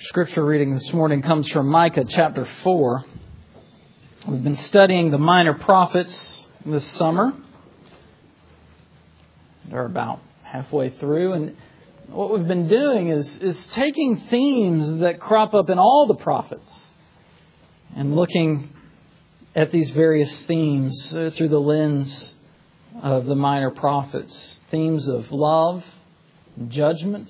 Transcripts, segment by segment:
Scripture reading this morning comes from Micah chapter 4. We've been studying the minor prophets this summer. They're about halfway through, and what we've been doing is taking themes that crop up in all the prophets and looking at these various themes through the lens of the minor prophets. Themes of love, judgment,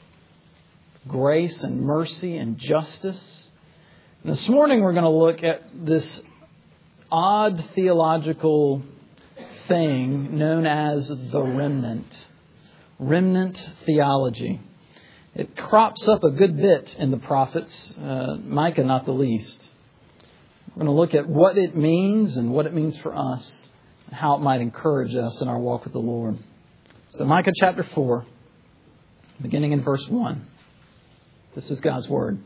grace and mercy and justice. And this morning we're going to look at this odd theological thing known as the remnant. Remnant theology. It crops up a good bit in the prophets, Micah not the least. We're going to look at what it means and what it means for us and how it might encourage us in our walk with the Lord. So Micah chapter 4, beginning in verse 1. This is God's word.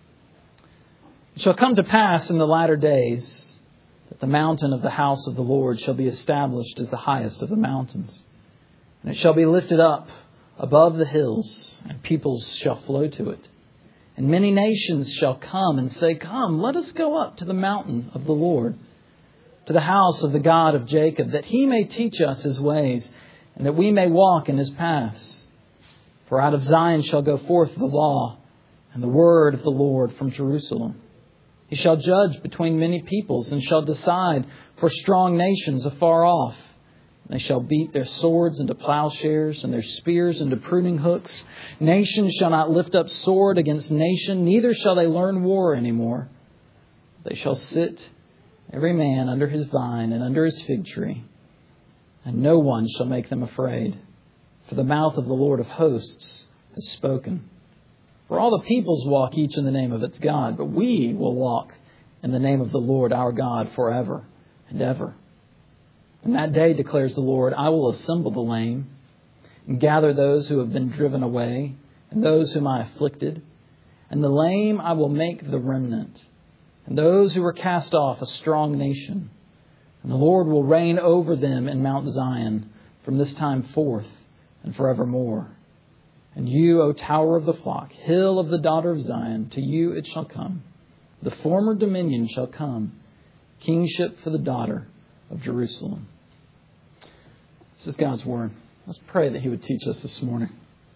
It shall come to pass in the latter days that the mountain of the house of the Lord shall be established as the highest of the mountains. And it shall be lifted up above the hills, and peoples shall flow to it. And many nations shall come and say, Come, let us go up to the mountain of the Lord, to the house of the God of Jacob, that he may teach us his ways, and that we may walk in his paths. For out of Zion shall go forth the law, and the word of the Lord from Jerusalem. He shall judge between many peoples, and shall decide for strong nations afar off. They shall beat their swords into plowshares, and their spears into pruning hooks. Nation shall not lift up sword against nation, neither shall they learn war any more. They shall sit, every man under his vine and under his fig tree, and no one shall make them afraid. For the mouth of the Lord of hosts has spoken. For all the peoples walk each in the name of its God, but we will walk in the name of the Lord our God forever and ever. In that day, declares the Lord, I will assemble the lame and gather those who have been driven away and those whom I afflicted. And the lame I will make the remnant, and those who were cast off a strong nation. And the Lord will reign over them in Mount Zion from this time forth and forevermore. And you, O tower of the flock, hill of the daughter of Zion, to you it shall come. The former dominion shall come, kingship for the daughter of Jerusalem. This is God's word. Let's pray that he would teach us this morning.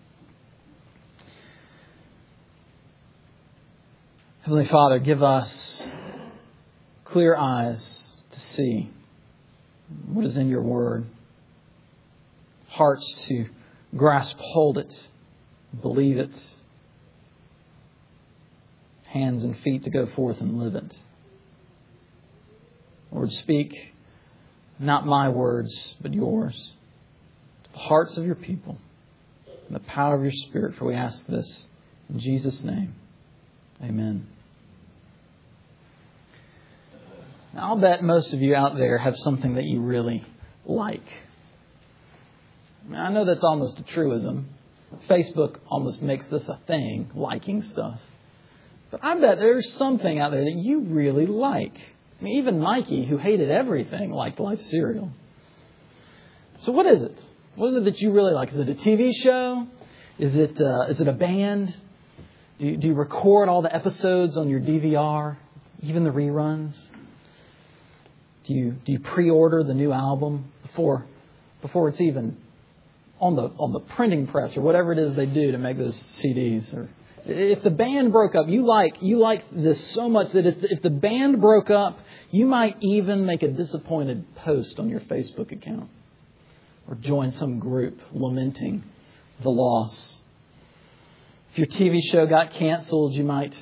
Heavenly Father, give us clear eyes to see what is in your word, hearts to grasp hold it, believe it, hands and feet to go forth and live it. Lord, speak not my words, but yours, to the hearts of your people, and the power of your Spirit, for we ask this in Jesus' name. Amen. Now, I'll bet most of you out there have something that you really like. I know that's almost a truism. Facebook almost makes this a thing, liking stuff. But I bet there's something out there that you really like. I mean, even Mikey, who hated everything, liked Life cereal. So what is it? What is it that you really like? Is it a TV show? Is it a band? Do you record all the episodes on your DVR, even the reruns? Do you pre-order the new album before it's even on the printing press or whatever it is they do to make those CDs? Or if the band broke up, you like this so much that if the band broke up, you might even make a disappointed post on your Facebook account or join some group lamenting the loss. If your TV show got canceled, you might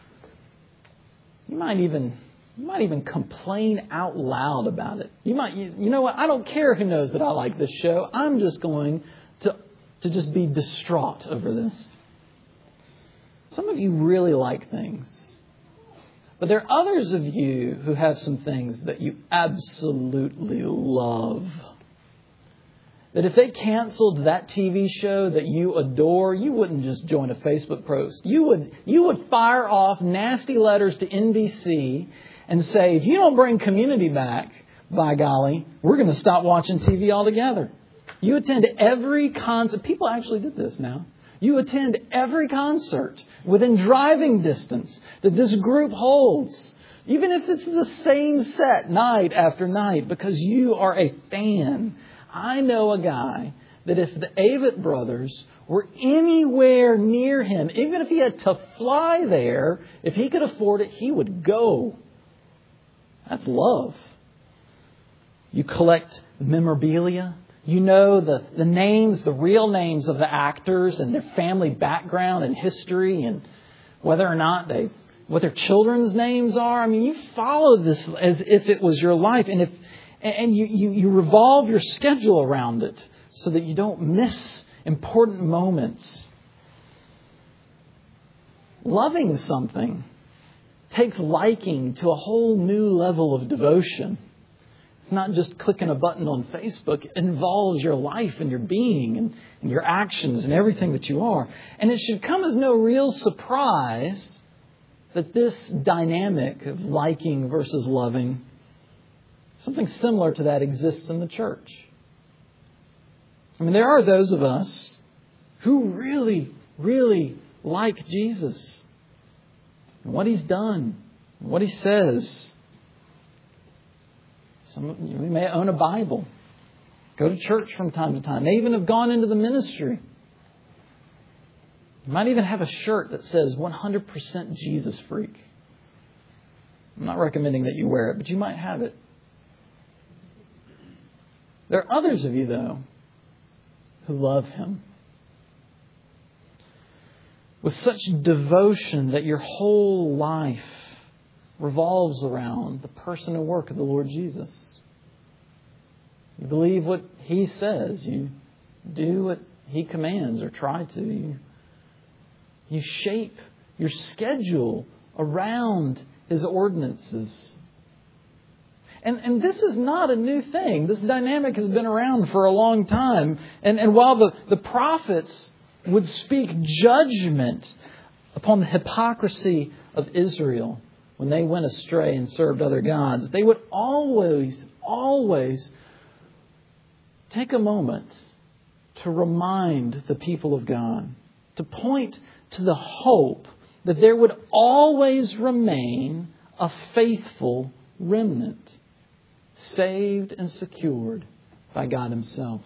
even complain out loud about it. You know what? I don't care who knows that I like this show. I'm just going to just be distraught over this. Some of you really like things. But there are others of you who have some things that you absolutely love. That if they canceled that TV show that you adore, you wouldn't just join a Facebook post. You would fire off nasty letters to NBC and say, if you don't bring Community back, by golly, we're going to stop watching TV altogether. You attend every concert. People actually did this now. You attend every concert within driving distance that this group holds, even if it's the same set night after night, because you are a fan. I know a guy that if the Avett brothers were anywhere near him, even if he had to fly there, if he could afford it, he would go. That's love. You collect memorabilia. You know the names, the real names of the actors and their family background and history and whether or not what their children's names are. I mean, you follow this as if it was your life, and you revolve your schedule around it so that you don't miss important moments. Loving something takes liking to a whole new level of devotion. It's not just clicking a button on Facebook. It involves your life and your being and your actions and everything that you are. And it should come as no real surprise that this dynamic of liking versus loving, something similar to that exists in the church. I mean, there are those of us who really, really like Jesus and what He's done, and what He says. We may own a Bible, go to church from time to time, may even have gone into the ministry. You might even have a shirt that says 100% Jesus freak. I'm not recommending that you wear it, but you might have it. There are others of you, though, who love Him with such devotion that your whole life revolves around the person and work of the Lord Jesus. You believe what He says. You do what He commands or try to. You shape your schedule around His ordinances. And this is not a new thing. This dynamic has been around for a long time. And while the prophets would speak judgment upon the hypocrisy of Israel when they went astray and served other gods, they would always take a moment to remind the people of God, to point to the hope that there would always remain a faithful remnant, saved and secured by God Himself.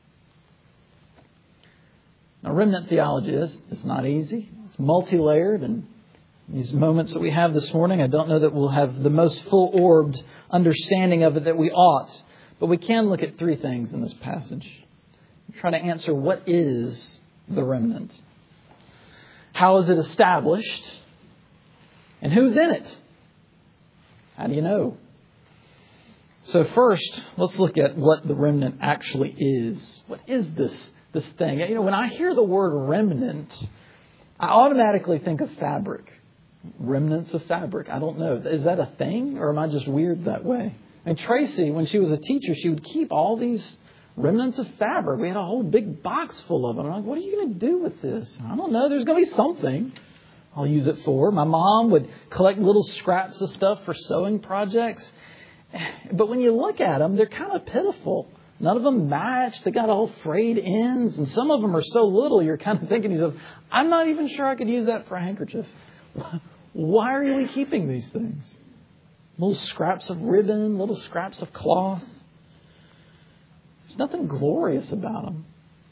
Now, remnant theology is not easy. It's multi-layered, and these moments that we have this morning, I don't know that we'll have the most full-orbed understanding of it that we ought. But we can look at three things in this passage. Try to answer, what is the remnant? How is it established? And who's in it? How do you know? So first, let's look at what the remnant actually is. What is this thing? You know, when I hear the word remnant, I automatically think of fabric. Remnants of fabric. I don't know. Is that a thing, or am I just weird that way? I mean, Tracy, when she was a teacher, she would keep all these remnants of fabric. We had a whole big box full of them. I'm like, what are you going to do with this? I don't know. There's going to be something I'll use it for. My mom would collect little scraps of stuff for sewing projects. But when you look at them, they're kind of pitiful. None of them match. They got all frayed ends. And some of them are so little, you're kind of thinking to yourself, I'm not even sure I could use that for a handkerchief. Why are we keeping these things? Little scraps of ribbon, little scraps of cloth. There's nothing glorious about them.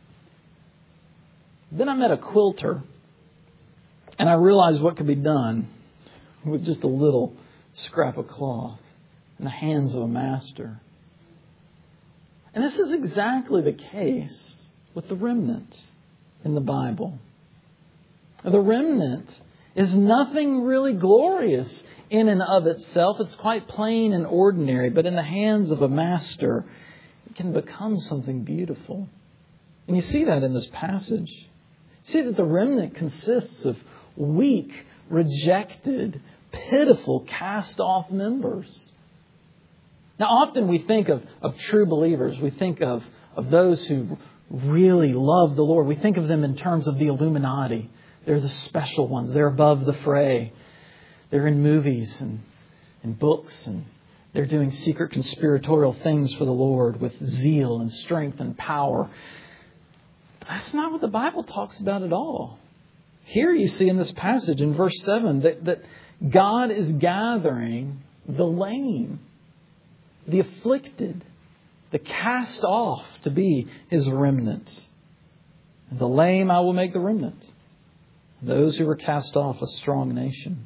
Then I met a quilter, and I realized what could be done with just a little scrap of cloth in the hands of a master. And this is exactly the case with the remnant in the Bible. The remnant is nothing really glorious in and of itself. It's quite plain and ordinary, but in the hands of a master, it can become something beautiful. And you see that in this passage. You see that the remnant consists of weak, rejected, pitiful, cast-off members. Now, often we think of true believers. We think of those who really love the Lord. We think of them in terms of the Illuminati. They're the special ones. They're above the fray. They're in movies and books, and they're doing secret conspiratorial things for the Lord with zeal and strength and power. That's not what the Bible talks about at all. Here you see in this passage in verse 7 that God is gathering the lame, the afflicted, the cast off to be His remnant. And the lame I will make the remnant. Those who were cast off, a strong nation.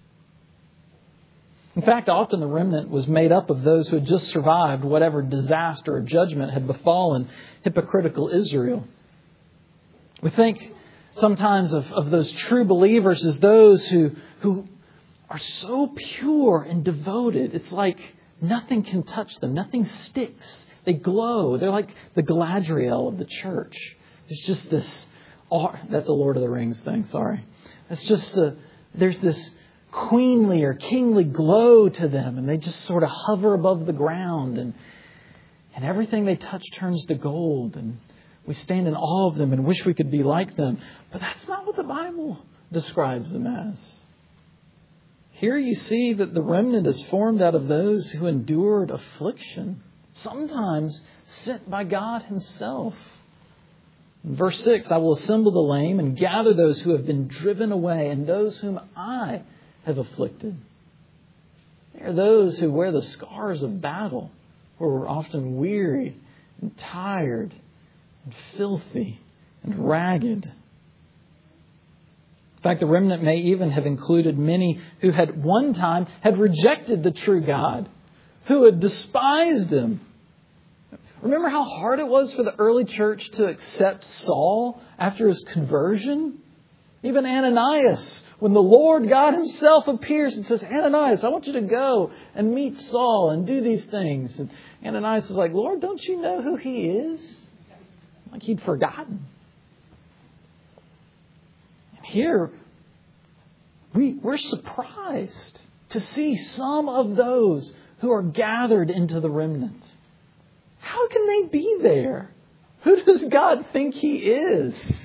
In fact, often the remnant was made up of those who had just survived whatever disaster or judgment had befallen hypocritical Israel. We think sometimes of those true believers as those who are so pure and devoted. It's like nothing can touch them. Nothing sticks. They glow. They're like the Galadriel of the church. It's just this... That's a Lord of the Rings thing, sorry. It's just there's this queenly or kingly glow to them, and they just sort of hover above the ground, and everything they touch turns to gold, and we stand in awe of them and wish we could be like them. But that's not what the Bible describes them as. Here you see that the remnant is formed out of those who endured affliction, sometimes sent by God Himself. In verse 6, I will assemble the lame and gather those who have been driven away and those whom I have afflicted. They are those who wear the scars of battle, who are often weary and tired and filthy and ragged. In fact, the remnant may even have included many who had one time had rejected the true God, who had despised Him. Remember how hard it was for the early church to accept Saul after his conversion? Even Ananias, when the Lord God Himself appears and says, Ananias, I want you to go and meet Saul and do these things. And Ananias is like, Lord, don't you know who he is? Like he'd forgotten. And here, we're surprised to see some of those who are gathered into the remnant. How can they be there? Who does God think He is?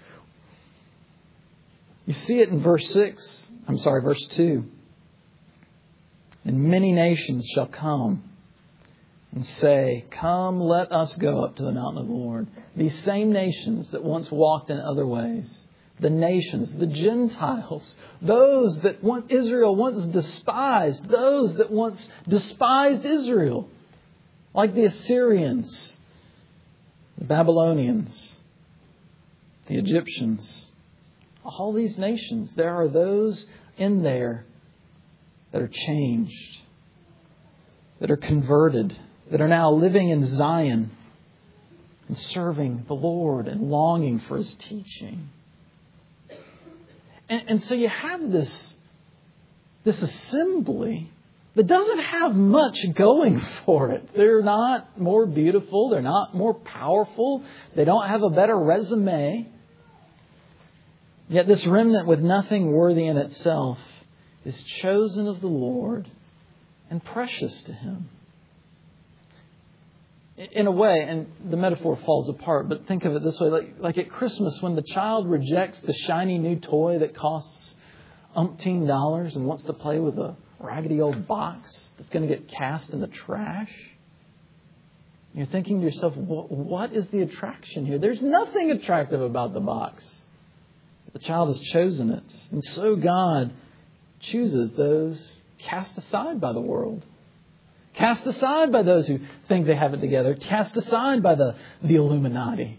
You see it in verse 2. And many nations shall come and say, come, let us go up to the mountain of the Lord. These same nations that once walked in other ways. The nations, the Gentiles, those that Israel once despised, those that once despised Israel. Like the Assyrians, the Babylonians, the Egyptians. All these nations, there are those in there that are changed, that are converted, that are now living in Zion and serving the Lord and longing for His teaching. And so you have this assembly that doesn't have much going for it. They're not more beautiful. They're not more powerful. They don't have a better resume. Yet this remnant with nothing worthy in itself is chosen of the Lord and precious to Him. In a way, and the metaphor falls apart, but think of it this way. Like at Christmas when the child rejects the shiny new toy that costs umpteen dollars and wants to play with a raggedy old box that's going to get cast in the trash. You're thinking to yourself, what is the attraction here? There's nothing attractive about the box. The child has chosen it. And so God chooses those cast aside by the world. Cast aside by those who think they have it together. Cast aside by the Illuminati.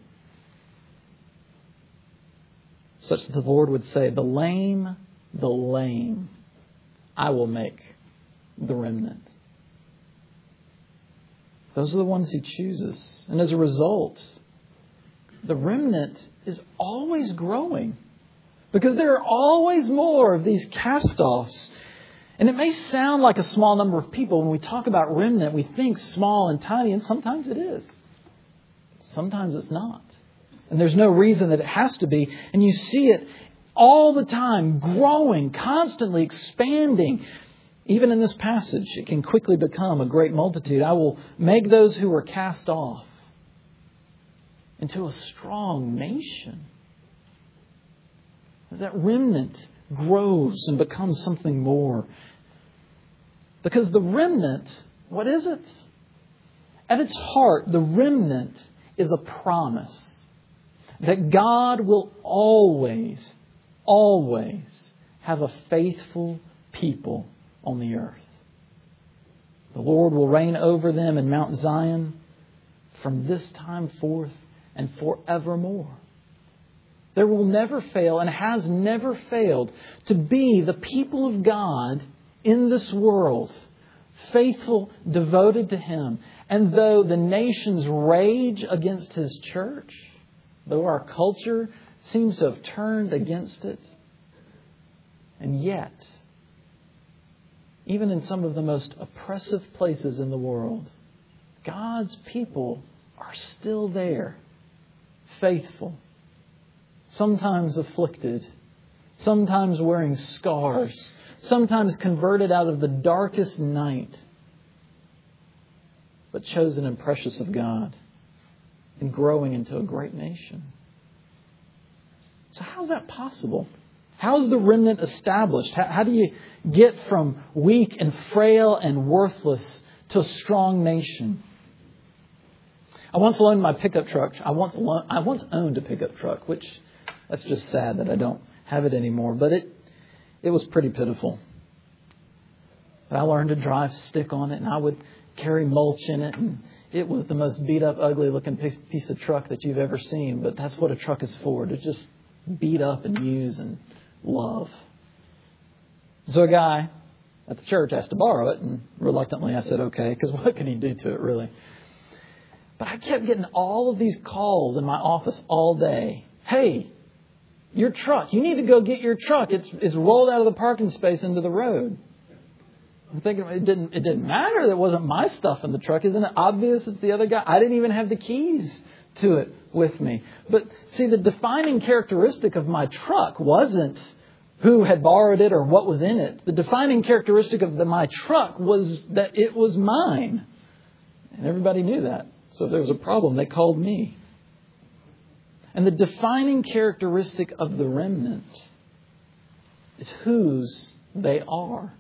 Such that the Lord would say, the lame, I will make the remnant. Those are the ones He chooses. And as a result, the remnant is always growing. Because there are always more of these cast-offs. And it may sound like a small number of people. When we talk about remnant, we think small and tiny, and sometimes it is. Sometimes it's not. And there's no reason that it has to be. And you see it all the time, growing, constantly expanding. Even in this passage, it can quickly become a great multitude. I will make those who were cast off into a strong nation. That remnant grows and becomes something more. Because the remnant, what is it? At its heart, the remnant is a promise. that God will always, always have a faithful people on the earth. The Lord will reign over them in Mount Zion from this time forth and forevermore. There will never fail and has never failed to be the people of God in this world, faithful, devoted to Him. And though the nations rage against His church, though our culture seems to have turned against it, and yet, even in some of the most oppressive places in the world, God's people are still there, faithful, sometimes afflicted, sometimes wearing scars, sometimes converted out of the darkest night, but chosen and precious of God and growing into a great nation. So how is that possible? How is the remnant established? How do you get from weak and frail and worthless to a strong nation? I once loaned my pickup truck. I once owned a pickup truck, which that's just sad that I don't have it anymore. But it was pretty pitiful. But I learned to drive stick on it, and I would carry mulch in it, and it was the most beat up, ugly looking piece of truck that you've ever seen. But that's what a truck is for, to just beat up and use and love. So a guy at the church asked to borrow it, and reluctantly I said okay, because what could he do to it really? But I kept getting all of these calls in my office all day. Hey, your truck, you need to go get your truck. It's rolled out of the parking space into the road. I'm thinking it didn't matter. That wasn't my stuff in the truck. Isn't it obvious it's the other guy? I didn't even have the keys to it with me. But see, the defining characteristic of my truck wasn't who had borrowed it or what was in it. The defining characteristic of my truck was that it was mine. And everybody knew that. So if there was a problem, they called me. And the defining characteristic of the remnant is whose they are.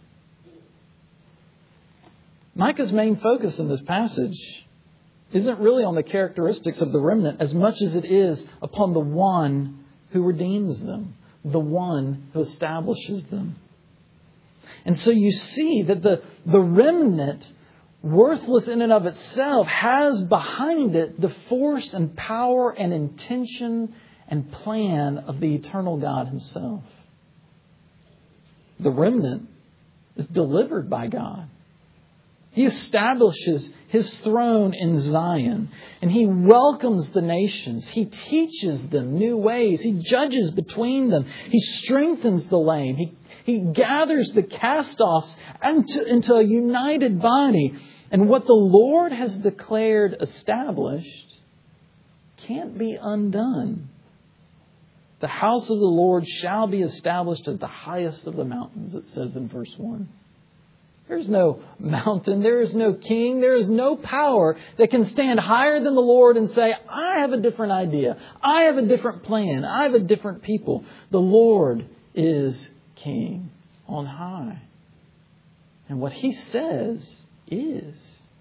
Micah's main focus in this passage isn't really on the characteristics of the remnant as much as it is upon the one who redeems them, the one who establishes them. And so you see that the remnant, worthless in and of itself, has behind it the force and power and intention and plan of the eternal God Himself. The remnant is delivered by God. He establishes His throne in Zion, and He welcomes the nations. He teaches them new ways. He judges between them. He strengthens the lame. He gathers the cast-offs into a united body. And what the Lord has declared established can't be undone. The house of the Lord shall be established as the highest of the mountains, it says in verse 1. There's no mountain, there is no king, there is no power that can stand higher than the Lord and say, I have a different idea, I have a different plan, I have a different people. The Lord is King on high. And what He says is.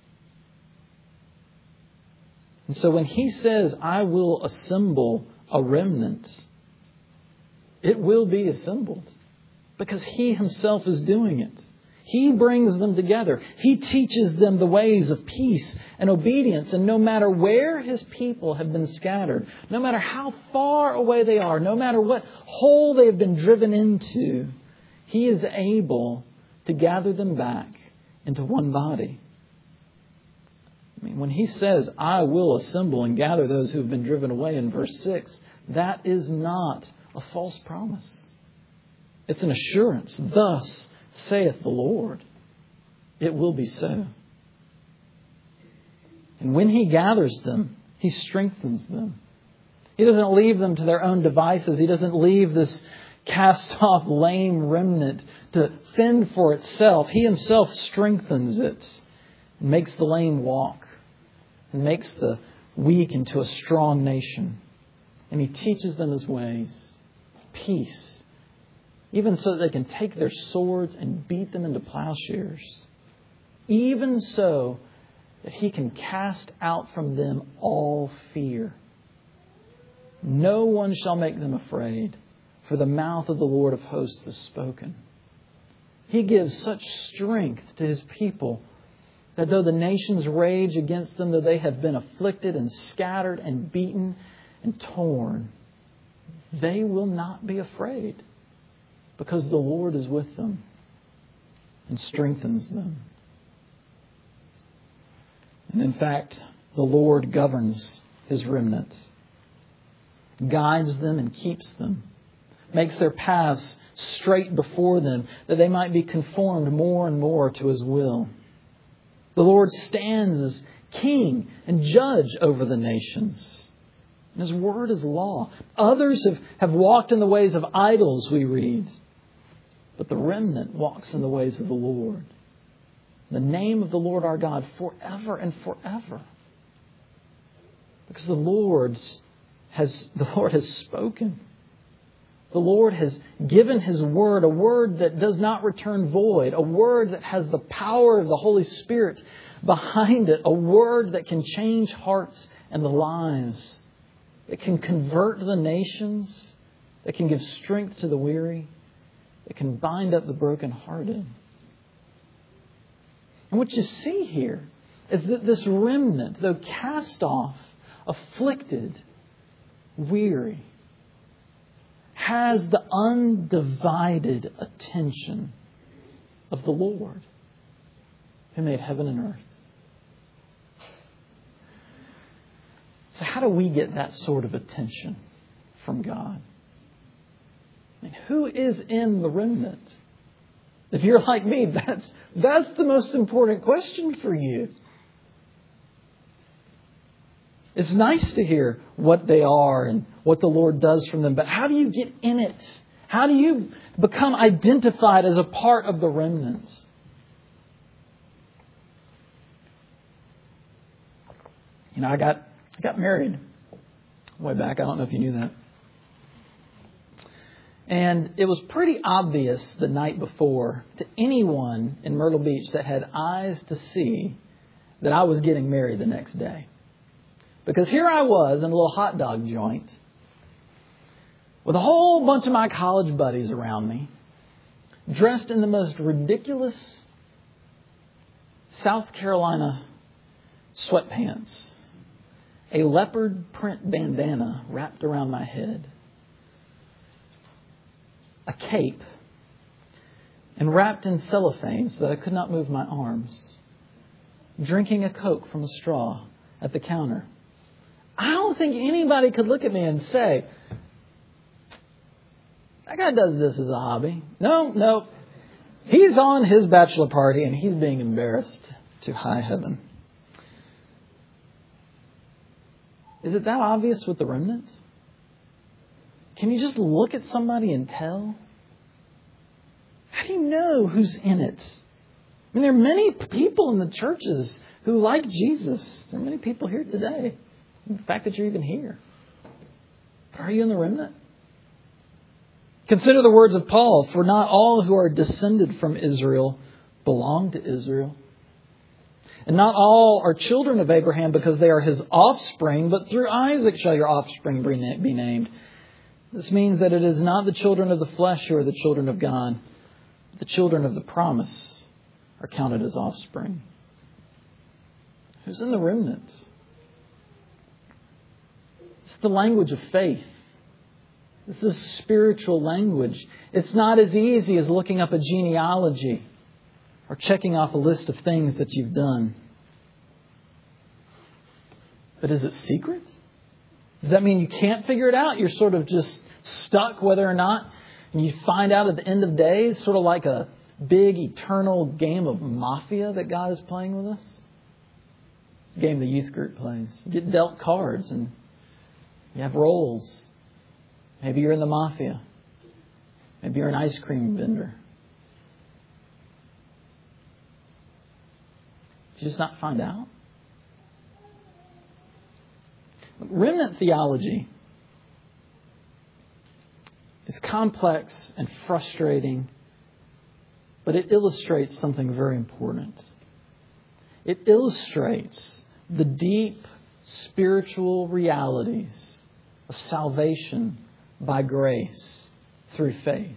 And so when He says, I will assemble a remnant, it will be assembled because He Himself is doing it. He brings them together. He teaches them the ways of peace and obedience. And no matter where His people have been scattered, no matter how far away they are, no matter what hole they have been driven into, He is able to gather them back into one body. I mean, when He says, I will assemble and gather those who have been driven away in verse 6, that is not a false promise. It's an assurance. Thus saith the Lord, it will be so. And when He gathers them, He strengthens them. He doesn't leave them to their own devices. He doesn't leave this cast-off, lame remnant to fend for itself. He Himself strengthens it and makes the lame walk and makes the weak into a strong nation. And He teaches them His ways, peace, even so that they can take their swords and beat them into plowshares. Even so that He can cast out from them all fear. No one shall make them afraid, for the mouth of the Lord of hosts has spoken. He gives such strength to His people that though the nations rage against them, though they have been afflicted and scattered and beaten and torn, they will not be afraid, because the Lord is with them and strengthens them. And in fact, the Lord governs His remnant, guides them and keeps them, makes their paths straight before them, that they might be conformed more and more to His will. The Lord stands as king and judge over the nations. And His word is law. Others have walked in the ways of idols, we read. But the remnant walks in the ways of the Lord. The name of the Lord our God forever and forever. Because the Lord has spoken. The Lord has given His word, a word that does not return void, a word that has the power of the Holy Spirit behind it, a word that can change hearts and the lives. It can convert the nations. It can give strength to the weary. It can bind up the brokenhearted. And what you see here is that this remnant, though cast off, afflicted, weary, has the undivided attention of the Lord who made heaven and earth. So how do we get that sort of attention from God? I mean, who is in the remnant? If you're like me, that's the most important question for you. It's nice to hear what they are and what the Lord does from them, but how do you get in it? How do you become identified as a part of the remnant? You know, I got married way back. I don't know if you knew that. And it was pretty obvious the night before to anyone in Myrtle Beach that had eyes to see that I was getting married the next day. Because here I was in a little hot dog joint with a whole bunch of my college buddies around me, dressed in the most ridiculous South Carolina sweatpants, a leopard print bandana wrapped around my head, a cape, and wrapped in cellophane so that I could not move my arms, drinking a Coke from a straw at the counter. I don't think anybody could look at me and say, that guy does this as a hobby. No. He's on his bachelor party and he's being embarrassed to high heaven. Is it that obvious with the remnant? Can you just look at somebody and tell? How do you know who's in it? I mean, there are many people in the churches who like Jesus. There are many people here today. The fact that you're even here. But are you in the remnant? Consider the words of Paul. For not all who are descended from Israel belong to Israel. And not all are children of Abraham because they are his offspring, but through Isaac shall your offspring be named. This means that it is not the children of the flesh who are the children of God. The children of the promise are counted as offspring. Who's in the remnant? It's the language of faith. This is spiritual language. It's not as easy as looking up a genealogy or checking off a list of things that you've done. But is it secret? Does that mean you can't figure it out? You're sort of just stuck whether or not. And you find out at the end of days, sort of like a big eternal game of Mafia that God is playing with us. It's a game the youth group plays. You get dealt cards and you have roles. Maybe you're in the Mafia. Maybe you're an ice cream vendor. Did you just not find out? Remnant theology is complex and frustrating, but it illustrates something very important. It illustrates the deep spiritual realities of salvation by grace through faith.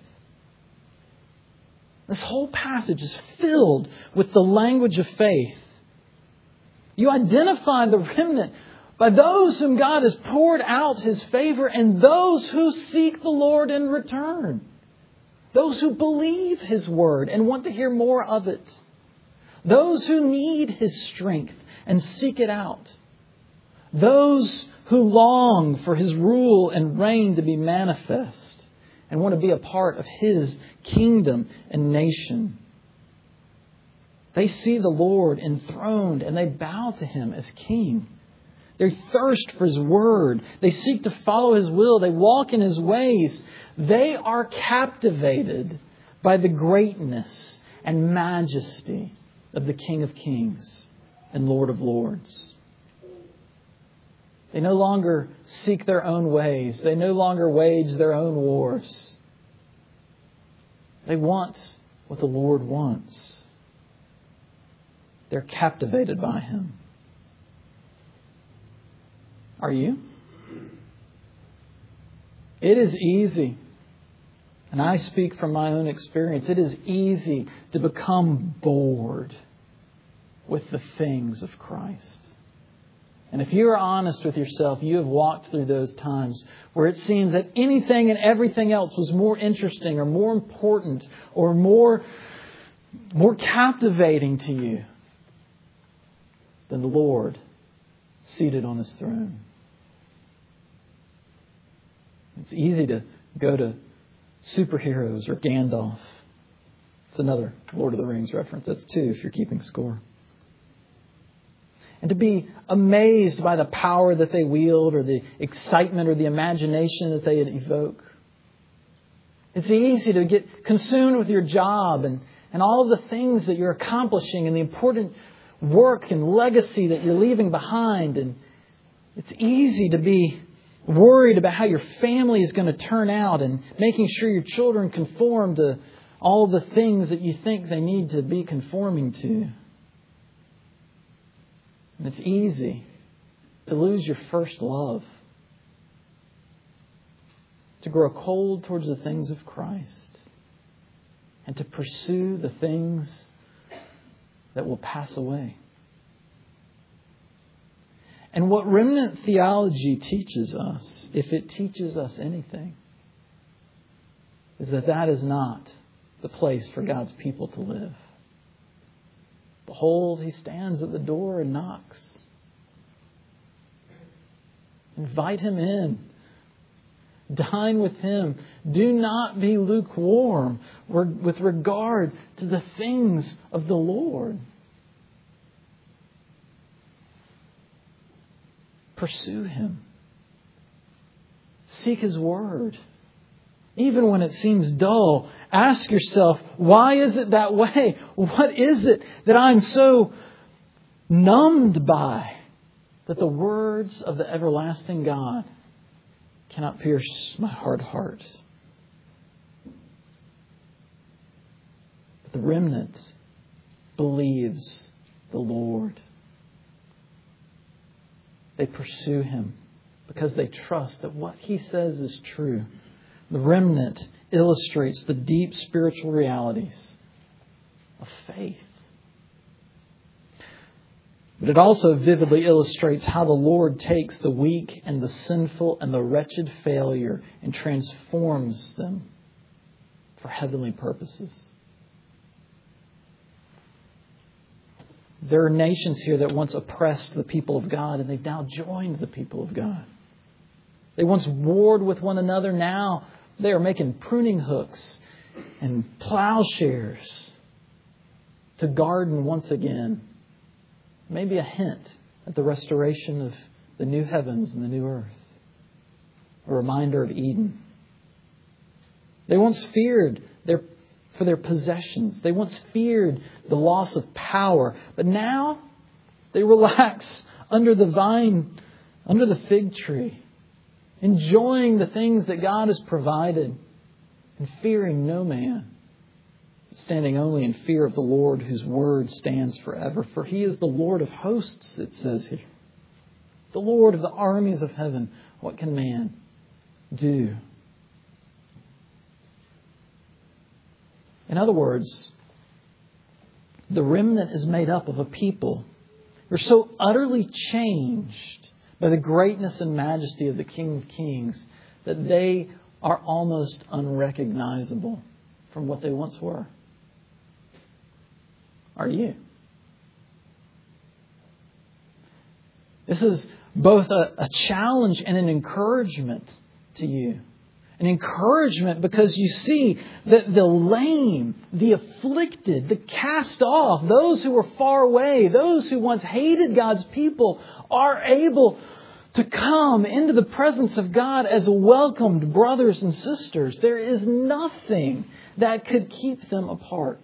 This whole passage is filled with the language of faith. You identify the remnant by those whom God has poured out His favor and those who seek the Lord in return. Those who believe His word and want to hear more of it. Those who need His strength and seek it out. Those who long for His rule and reign to be manifest and want to be a part of His kingdom and nation. They see the Lord enthroned and they bow to Him as King. They thirst for His word. They seek to follow His will. They walk in His ways. They are captivated by the greatness and majesty of the King of Kings and Lord of Lords. They no longer seek their own ways. They no longer wage their own wars. They want what the Lord wants. They're captivated by Him. Are you? It is easy, and I speak from my own experience, it is easy to become bored with the things of Christ. And if you are honest with yourself, you have walked through those times where it seems that anything and everything else was more interesting or more important or more captivating to you than the Lord seated on His throne. It's easy to go to superheroes or Gandalf. It's another Lord of the Rings reference. That's 2 if you're keeping score. And to be amazed by the power that they wield or the excitement or the imagination that they evoke. It's easy to get consumed with your job and all of the things that you're accomplishing and the important work and legacy that you're leaving behind. And it's easy to be worried about how your family is going to turn out and making sure your children conform to all the things that you think they need to be conforming to. And it's easy to lose your first love, to grow cold towards the things of Christ, and to pursue the things that will pass away. And what remnant theology teaches us, if it teaches us anything, is that that is not the place for God's people to live. Behold, He stands at the door and knocks. Invite Him in. Dine with Him. Do not be lukewarm with regard to the things of the Lord. Pursue Him. Seek His word. Even when it seems dull, ask yourself, why is it that way? What is it that I'm so numbed by that the words of the everlasting God cannot pierce my hard heart? But the remnant believes the Lord. They pursue Him because they trust that what He says is true. The remnant illustrates the deep spiritual realities of faith. But it also vividly illustrates how the Lord takes the weak and the sinful and the wretched failure and transforms them for heavenly purposes. There are nations here that once oppressed the people of God, and they've now joined the people of God. They once warred with one another. Now they are making pruning hooks and plowshares to garden once again. Maybe a hint at the restoration of the new heavens and the new earth. A reminder of Eden. They once feared for their possessions. They once feared the loss of power. But now they relax under the vine, under the fig tree, enjoying the things that God has provided and fearing no man, standing only in fear of the Lord whose word stands forever. For He is the Lord of hosts, it says here. The Lord of the armies of heaven. What can man do. In other words, the remnant is made up of a people who are so utterly changed by the greatness and majesty of the King of Kings that they are almost unrecognizable from what they once were. Are you? This is both a challenge and an encouragement to you. An encouragement because you see that the lame, the afflicted, the cast off, those who were far away, those who once hated God's people are able to come into the presence of God as welcomed brothers and sisters. There is nothing that could keep them apart.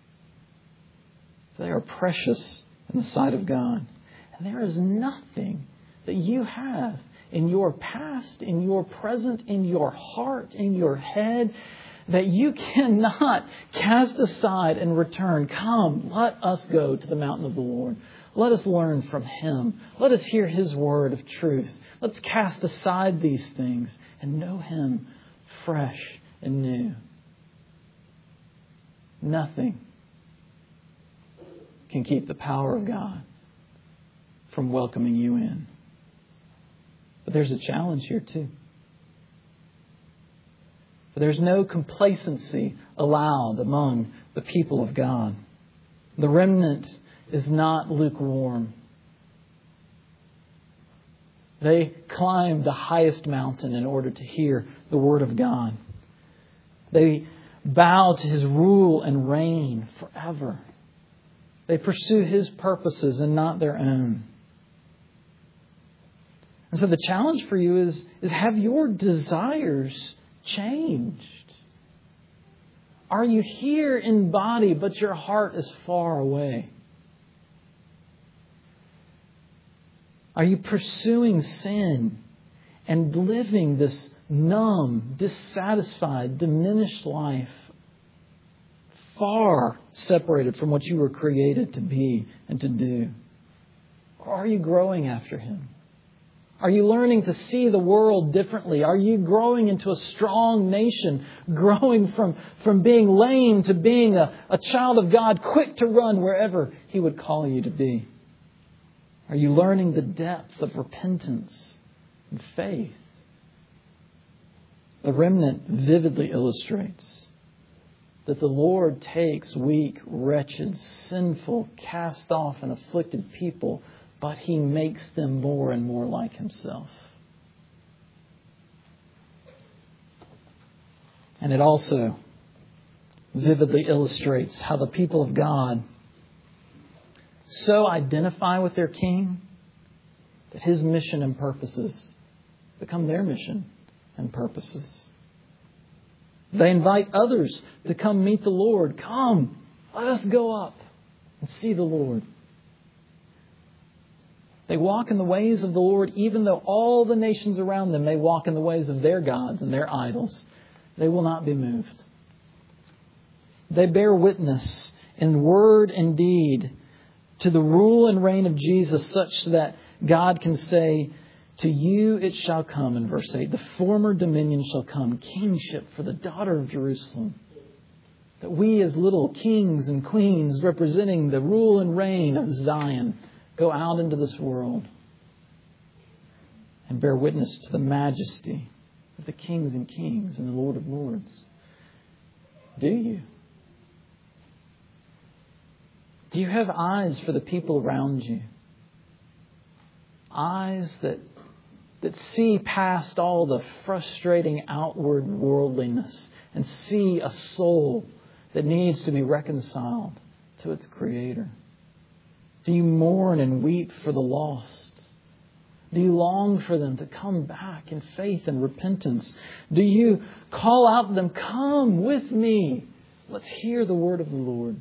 They are precious in the sight of God. And there is nothing that you have in your past, in your present, in your heart, in your head, that you cannot cast aside and return. Come, let us go to the mountain of the Lord. Let us learn from Him. Let us hear His word of truth. Let's cast aside these things and know Him fresh and new. Nothing can keep the power of God from welcoming you in. But there's a challenge here too. For there's no complacency allowed among the people of God. The remnant is not lukewarm. They climbed the highest mountain in order to hear the Word of God. They bow to His rule and reign forever. They pursue His purposes and not their own. And so the challenge for you is have your desires changed? Are you here in body, but your heart is far away? Are you pursuing sin and living this numb, dissatisfied, diminished life, far separated from what you were created to be and to do? Or are you growing after Him? Are you learning to see the world differently? Are you growing into a strong nation, growing from being lame to being a child of God, quick to run wherever He would call you to be? Are you learning the depth of repentance and faith? The remnant vividly illustrates that the Lord takes weak, wretched, sinful, cast off and afflicted people, but He makes them more and more like Himself. And it also vividly illustrates how the people of God so identify with their King that His mission and purposes become their mission and purposes. They invite others to come meet the Lord. Come, let us go up and see the Lord. They walk in the ways of the Lord, even though all the nations around them may walk in the ways of their gods and their idols. They will not be moved. They bear witness in word and deed to the rule and reign of Jesus, such that God can say, to you it shall come, in verse 8, the former dominion shall come, kingship for the daughter of Jerusalem. That we as little kings and queens representing the rule and reign of Zion go out into this world and bear witness to the majesty of the kings and kings and the Lord of lords. Do you? Do you have eyes for the people around you? Eyes that see past all the frustrating outward worldliness and see a soul that needs to be reconciled to its Creator? Do you mourn and weep for the lost? Do you long for them to come back in faith and repentance? Do you call out to them, come with me, let's hear the word of the Lord?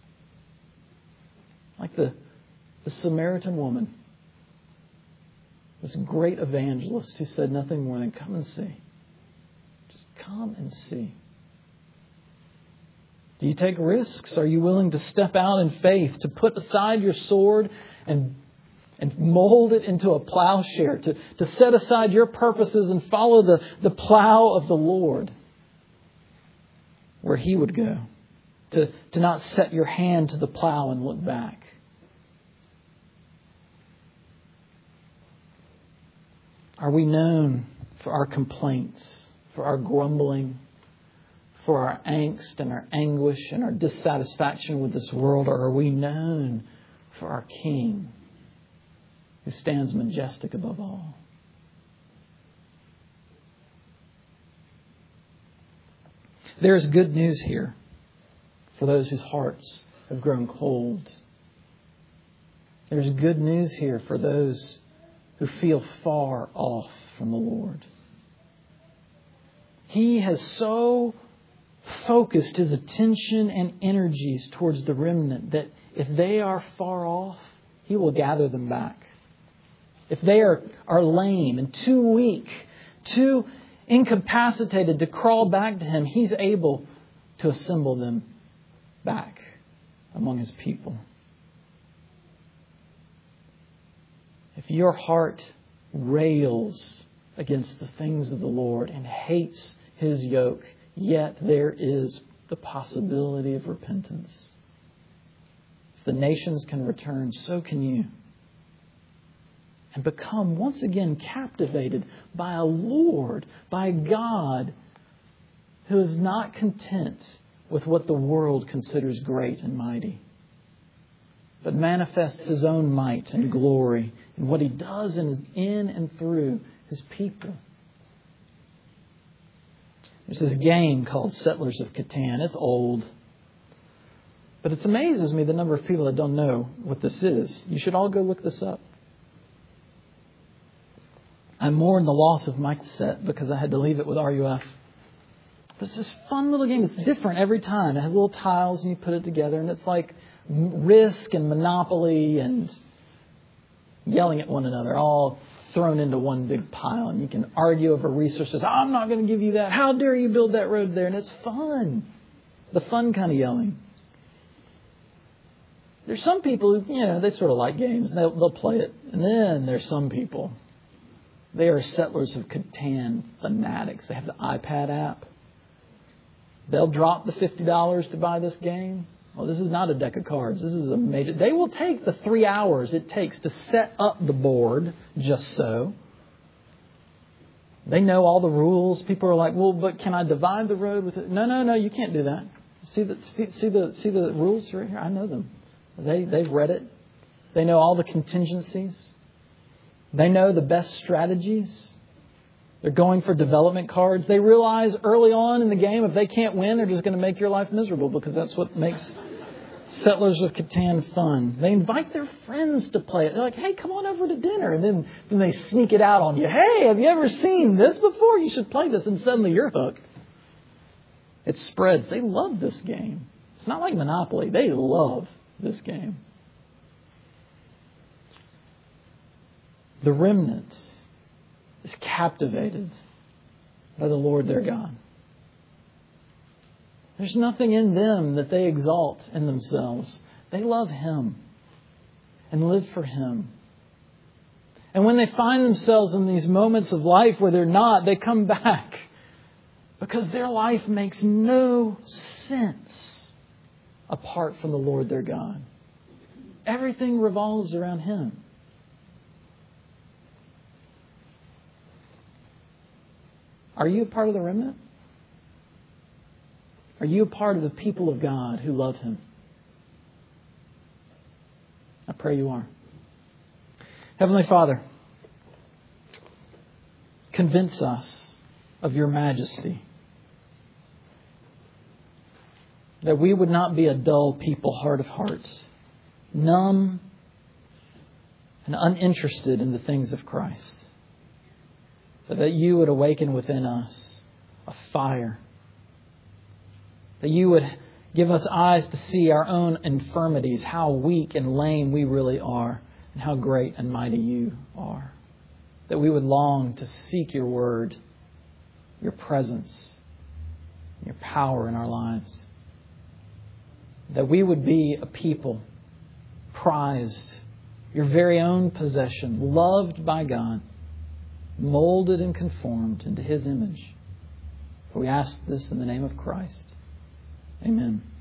Like the Samaritan woman, this great evangelist who said nothing more than come and see. Just come and see. Do you take risks? Are you willing to step out in faith, to put aside your sword and and mold it into a plowshare, to set aside your purposes and follow the plow of the Lord where He would go, to not set your hand to the plow and look back. Are we known for our complaints, for our grumbling, for our angst and our anguish and our dissatisfaction with this world? Or are we known for our King who stands majestic above all? There is good news here for those whose hearts have grown cold. There's good news here for those who feel far off from the Lord. He has so focused His attention and energies towards the remnant that if they are far off, He will gather them back. If they are lame and too weak, too incapacitated to crawl back to Him, He's able to assemble them back among His people. If your heart rails against the things of the Lord and hates His yoke, yet there is the possibility of repentance. If the nations can return, so can you. And become once again captivated by a Lord, by a God who is not content with what the world considers great and mighty, but manifests His own might and glory in what He does in and through His people. There's this game called Settlers of Catan. It's old. But it amazes me the number of people that don't know what this is. You should all go look this up. I mourn the loss of my set because I had to leave it with RUF. But it's this fun little game. It's different every time. It has little tiles and you put it together. And it's like Risk and Monopoly and yelling at one another, all thrown into one big pile. And you can argue over resources. I'm not going to give you that. How dare you build that road there? And it's fun. The fun kind of yelling. There's some people who, they sort of like games. And they'll play it. And then there's some people. They are Settlers of Catan fanatics. They have the iPad app. They'll drop the $50 to buy this game. Well, this is not a deck of cards. This is a major... They will take the 3 hours it takes to set up the board just so. They know all the rules. People are like, well, but can I divide the road with it? No, you can't do that. See the rules right here? I know them. They've read it. They know all the contingencies. They know the best strategies. They're going for development cards. They realize early on in the game, if they can't win, they're just going to make your life miserable because that's what makes Settlers of Catan fun. They invite their friends to play it. They're like, hey, come on over to dinner. And then they sneak it out on you. Hey, have you ever seen this before? You should play this. And suddenly you're hooked. It spreads. They love this game. It's not like Monopoly. They love this game. The remnant is captivated by the Lord their God. There's nothing in them that they exalt in themselves. They love Him and live for Him. And when they find themselves in these moments of life where they're not, they come back because their life makes no sense apart from the Lord their God. Everything revolves around Him. Are you a part of the remnant? Are you a part of the people of God who love Him? I pray you are. Heavenly Father, convince us of your majesty. That we would not be a dull people, hard of hearts, numb and uninterested in the things of Christ. But that you would awaken within us a fire. That you would give us eyes to see our own infirmities, how weak and lame we really are, and how great and mighty you are. That we would long to seek your word, your presence, your power in our lives. That we would be a people prized your very own possession, loved by God, molded and conformed into His image. For we ask this in the name of Christ. Amen.